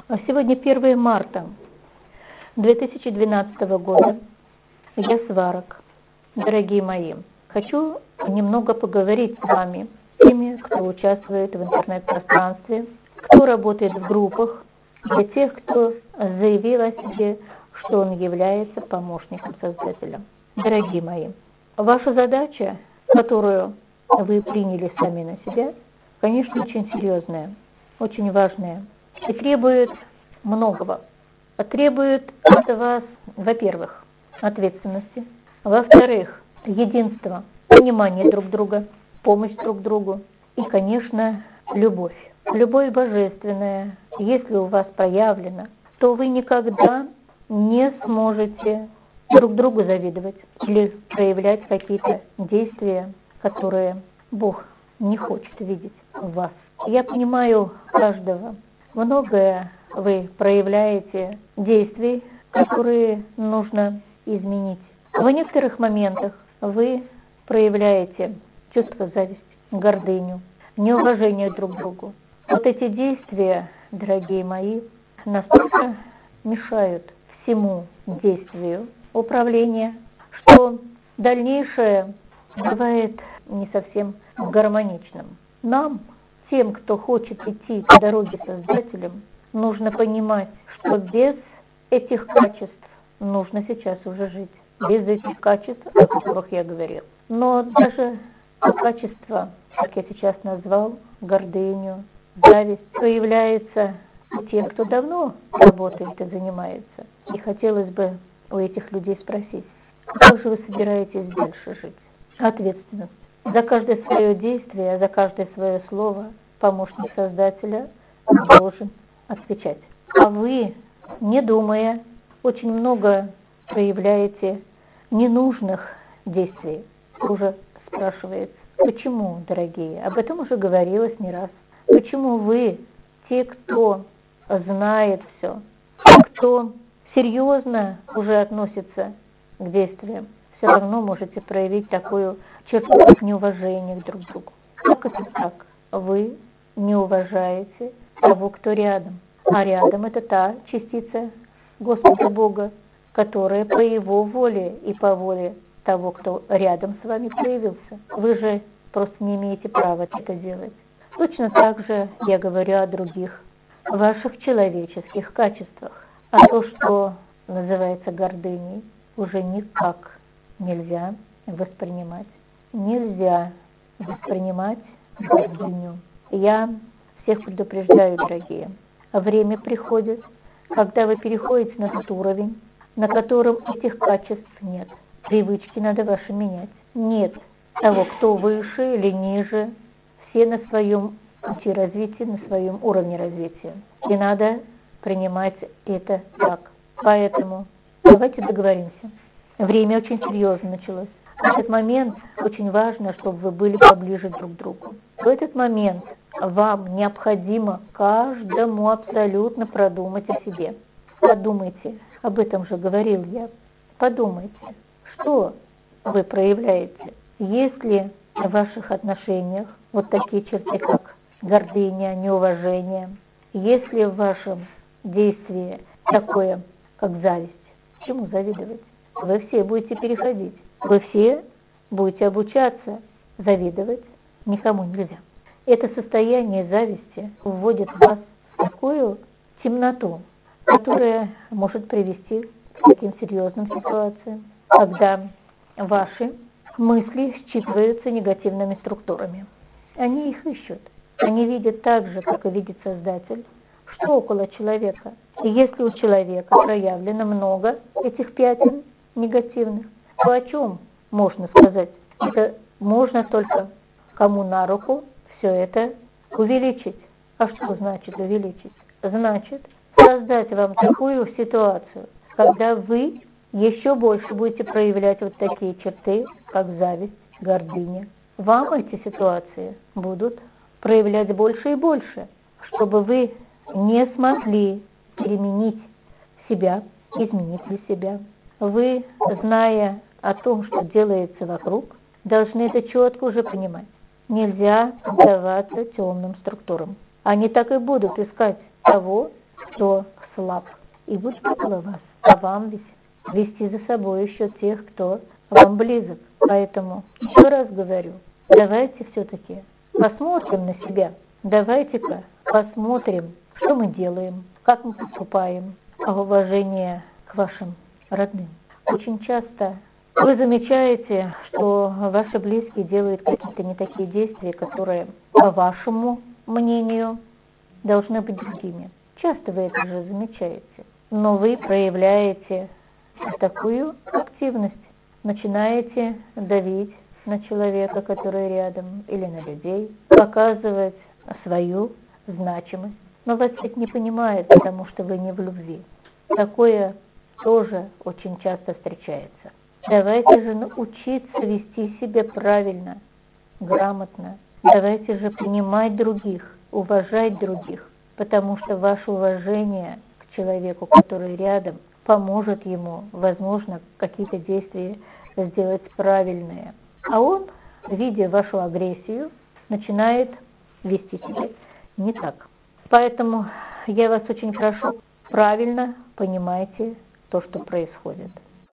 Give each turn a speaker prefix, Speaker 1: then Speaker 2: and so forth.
Speaker 1: А сегодня 1 марта 2012 года. Я Сварог. Дорогие мои, хочу немного поговорить с вами, с теми, кто участвует в интернет-пространстве, кто работает в группах, для тех, кто заявил о себе, что он является помощником Создателя. Дорогие мои, ваша задача, которую вы приняли сами на себя, конечно, очень серьезная, очень важная и требует многого. Требует от вас, во-первых, ответственности, во-вторых, единства, понимания друг друга, помощь друг другу и, конечно, любовь. Любовь божественная, если у вас проявлена, то вы никогда не сможете друг другу завидовать или проявлять какие-то действия, которые Бог не хочет видеть в вас. Я понимаю каждого. Многое вы проявляете действий, которые нужно изменить. В некоторых моментах вы проявляете чувство зависти, гордыню, неуважение друг к другу. Вот эти действия, дорогие мои, настолько мешают всему действию управления, что дальнейшее бывает не совсем гармоничным. Нам, тем, кто хочет идти по дороге Создателем, нужно понимать, что без этих качеств нужно сейчас уже жить. Без этих качеств, о которых я говорил. Но даже качество, как я сейчас назвал, гордыню, зависть, проявляется у тех, кто давно работает и занимается. И хотелось бы у этих людей спросить, как же вы собираетесь дальше жить? Ответственность. За каждое свое действие, за каждое свое слово помощник Создателя должен отвечать. А вы, не думая, очень много проявляете ненужных действий. Уже спрашивается, почему, дорогие? Об этом уже говорилось не раз. Почему вы, те, кто знает все, кто серьезно уже относится к действиям, все равно можете проявить такую черту, как неуважение друг к другу? Как это так? Вы не уважаете того, кто рядом. А рядом это та частица Господа Бога, которая по Его воле и по воле того, кто рядом с вами появился. Вы же просто не имеете права это делать. Точно так же я говорю о других ваших человеческих качествах. А то, что называется гордыней, уже никак нельзя воспринимать. Нельзя воспринимать гордыню. Я всех предупреждаю, дорогие, время приходит, когда вы переходите на тот уровень, на котором этих качеств нет. Привычки надо ваши менять. Нет того, кто выше или ниже, все на своем пути развития, на своем уровне развития. И надо принимать это так. Поэтому давайте договоримся. Время очень серьезно началось. В этот момент очень важно, чтобы вы были поближе друг к другу. В этот момент вам необходимо каждому абсолютно продумать о себе. Подумайте, об этом же говорил я. Подумайте, что вы проявляете. Есть ли в ваших отношениях вот такие черты, как гордыня, неуважение? Есть ли в вашем действии такое, как зависть? Чему завидовать? Вы все будете переходить. Вы все будете обучаться. Завидовать никому нельзя. Это состояние зависти вводит вас в такую темноту, которая может привести к таким серьезным ситуациям, когда ваши мысли считываются негативными структурами. Они их ищут. Они видят так же, как и видит Создатель, что около человека. И если у человека проявлено много этих пятен негативных, то о чем можно сказать? Это можно только кому на руку все это увеличить. А что значит увеличить? Значит, создать вам такую ситуацию, когда вы еще больше будете проявлять вот такие черты, как зависть, гордыня. Вам эти ситуации будут проявлять больше и больше, чтобы вы не смогли переменить себя, изменить для себя. Вы, зная о том, что делается вокруг, должны это четко уже понимать. Нельзя поддаваться темным структурам. Они так и будут искать того, кто слаб, и будет около вас, а вам ведь вести за собой еще тех, кто вам близок. Поэтому еще раз говорю, давайте все-таки посмотрим на себя, давайте-ка посмотрим, что мы делаем, как мы поступаем, а уважение к вашим родным. Очень часто вы замечаете, что ваши близкие делают какие-то не такие действия, которые, по вашему мнению, должны быть другими. Часто вы это же замечаете, но вы проявляете такую активность, начинаете давить на человека, который рядом, или на людей, показывать свою значимость. Но вас ведь не понимают, потому что вы не в любви. Такое тоже очень часто встречается. Давайте же научиться вести себя правильно, грамотно. Давайте же понимать других, уважать других, потому что ваше уважение к человеку, который рядом, поможет ему, возможно, какие-то действия сделать правильные. А он, видя вашу агрессию, начинает вести себя не так. Поэтому я вас очень прошу, правильно понимайте то, что происходит.